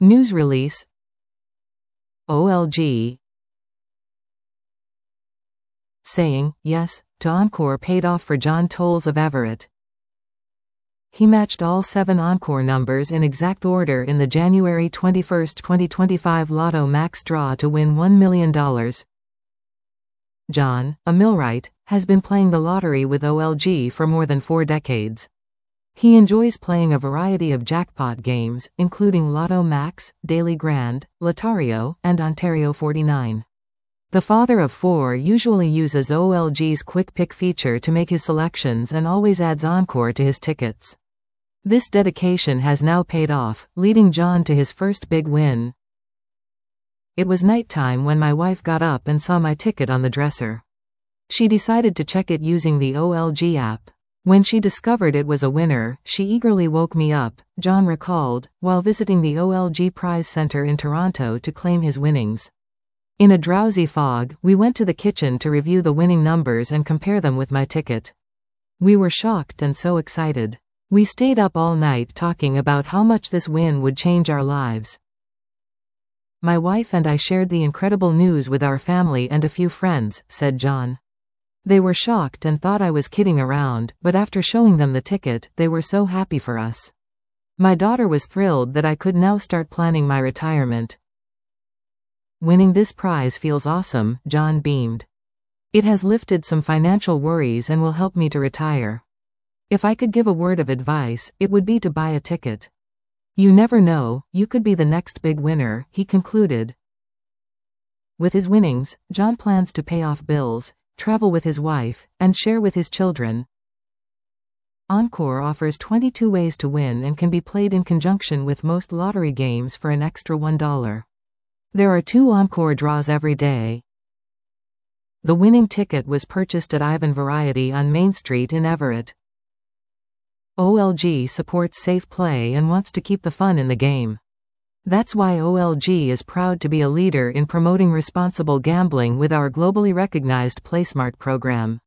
News release. OLG saying yes to Encore paid off for John Tolles of Everett. He matched all 7 Encore numbers in exact order in the January 21, 2025 Lotto Max draw to win $1 million. John, a millwright, has been playing the lottery with OLG for more than 4 decades. He enjoys playing a variety of jackpot games, including Lotto Max, Daily Grand, Lotario, and Ontario 49. The father of 4 usually uses OLG's Quick Pick feature to make his selections and always adds Encore to his tickets. This dedication has now paid off, leading John to his first big win. It was nighttime when my wife got up and saw my ticket on the dresser. She decided to check it using the OLG app. When she discovered it was a winner, she eagerly woke me up, John recalled, while visiting the OLG Prize Center in Toronto to claim his winnings. In a drowsy fog, we went to the kitchen to review the winning numbers and compare them with my ticket. We were shocked and so excited. We stayed up all night talking about how much this win would change our lives. My wife and I shared the incredible news with our family and a few friends, said John. They were shocked and thought I was kidding around, but after showing them the ticket, they were so happy for us. My daughter was thrilled that I could now start planning my retirement. Winning this prize feels awesome, John beamed. It has lifted some financial worries and will help me to retire. If I could give a word of advice, it would be to buy a ticket. You never know, you could be the next big winner, he concluded. With his winnings, John plans to pay off bills, travel with his wife, and share with his children. Encore offers 22 ways to win and can be played in conjunction with most lottery games for an extra $1. There are 2 Encore draws every day. The winning ticket was purchased at Ivan Variety on Main Street in Everett. OLG supports safe play and wants to keep the fun in the game. That's why OLG is proud to be a leader in promoting responsible gambling with our globally recognized PlaySmart program.